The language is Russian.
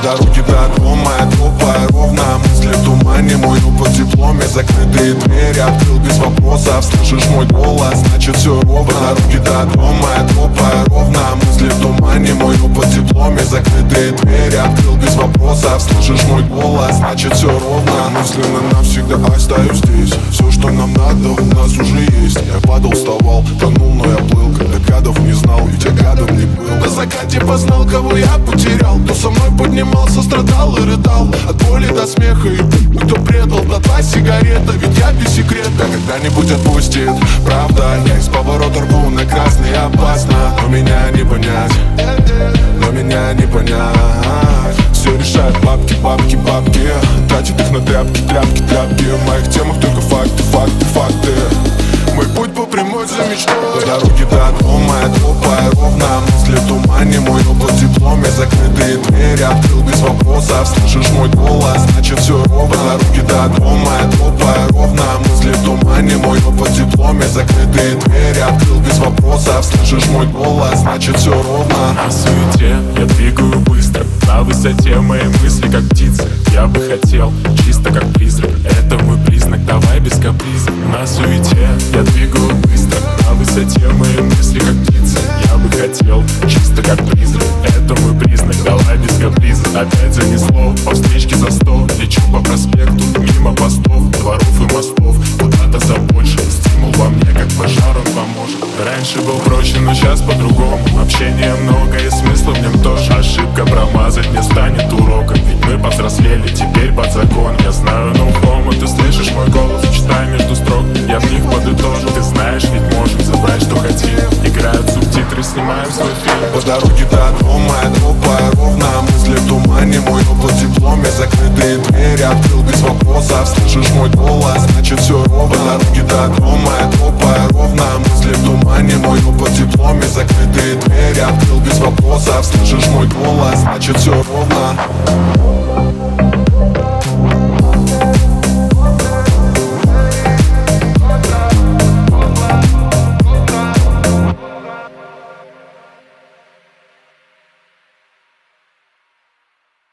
дороги до дома, я топаю ровно. Мысли в тумане, мой опыт в дипломе. Закрытые двери открыл без вопросов. Слышишь мой голос, значит все ровно. Дороги до дома, я топаю ровно. Мысли в тумане, мой опыт в дипломе. Закрытые двери открыл без вопросов. Слышишь мой голос, значит все ровно. Мысленно навсегда остаюсь здесь. Все, что нам надо, у нас уже есть. Я падал, вставал, тонул, но я плыл. Когда гадов не знал, ведь я гадом не был. На закате познал, кого я потерял. Кто со мной поднимался, страдал и рыдал. От боли до смеха и кто предал. До два сигарета, ведь я без секрета. Когда-нибудь отпустит, правда. Я из поворота рву на красный, опасно. Но меня не понять, но меня не понять. Все решают бабки, бабки, бабки. Тратят их на тряпки, тряпки, тряпки. В моих темах только факты, факты, факты. Мой путь по прямой за мечтой. По дороге до дома, я топаю ровно. Мысли в тумане, мой опыт в дипломе. Закрытые двери открыл без вопросов. Слышишь мой голос, значит все ровно. По дороге до дома, я топаю ровно. Мысли в тумане, мой опыт в дипломе. Закрытые двери открыл без вопросов. Слышишь мой голос, значит все ровно. На суете я двигаю быстро. На высоте мои мысли как птицы. Я бы хотел чисто как призрак. Это мой признак, давай без капризов. На суете я двигаю быстро. На высоте мои мысли как птицы. Я бы хотел чисто как призрак. Это мой признак, давай без капризов. Опять занесло, по встречке за 100. Лечу по проспекту, мимо постов, дворов и мостов. Куда-то за больше, стимул во мне, как пожар он поможет. Раньше был проще, но сейчас по-другому. Общения много и смысла в нем